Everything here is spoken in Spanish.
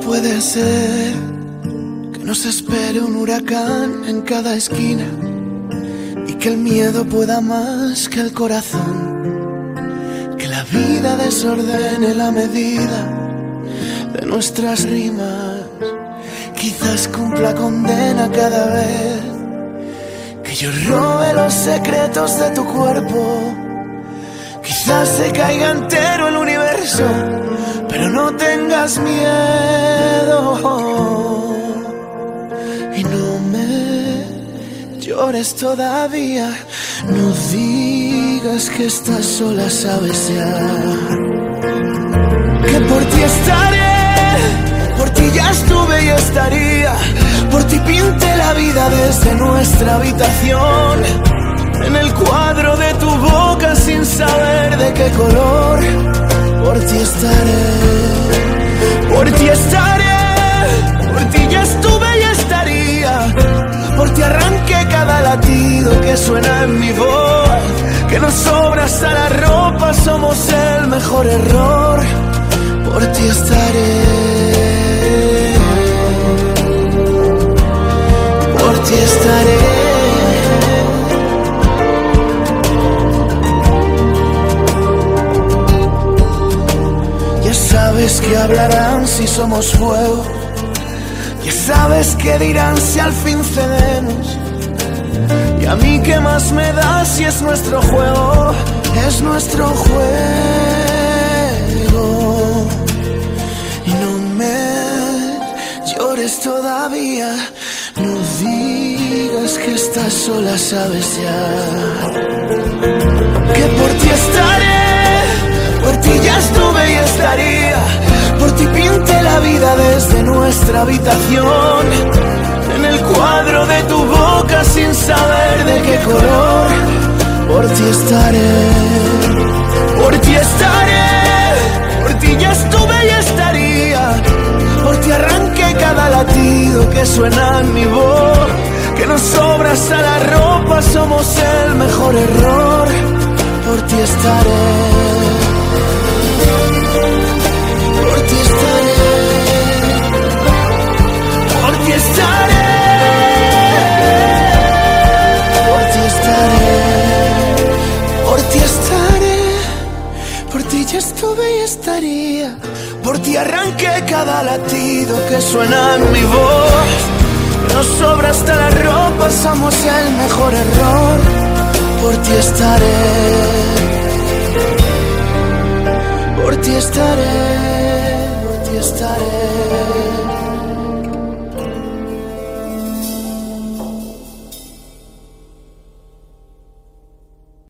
Puede ser que nos espere un huracán en cada esquina y que el miedo pueda más que el corazón, que la vida desordene la medida de nuestras rimas. Quizás cumpla condena cada vez que yo robe los secretos de tu cuerpo. Quizás se caiga entero el universo, pero no tengas miedo y no me llores todavía. No digas que estás sola, sabes ya que por ti estaré, por ti ya estuve y estaría, por ti pinté la vida desde nuestra habitación, en el cuadro de tu boca sin saber de qué color. Por ti estaré, por ti estaré, por ti ya estuve y estaría, por ti arranqué cada latido que suena en mi voz, que nos sobra hasta la ropa, somos el mejor error. Por ti estaré, por ti estaré. Ya sabes que hablarán si somos fuego, ya sabes que dirán si al fin cedemos, y a mí qué más me da si es nuestro juego, es nuestro juego. Y no me llores todavía, no digas que estás sola, sabes ya que por ti estaré, por ti ya estuve y estaría, por ti pinté la vida desde nuestra habitación, en el cuadro de tu boca sin saber de qué color. Por ti estaré, por ti estaré, por ti ya estuve y estaría, por ti arranqué cada latido que suena en mi voz, que nos sobra hasta la ropa, somos el mejor error. Por ti estaré, por ti estaré, por ti estaré, por ti estaré, por ti estaré, por ti ya estuve y estaría, por ti arranqué cada latido que suena en mi voz, nos sobra hasta la ropa, somos el mejor error. Por ti estaré, por ti estaré.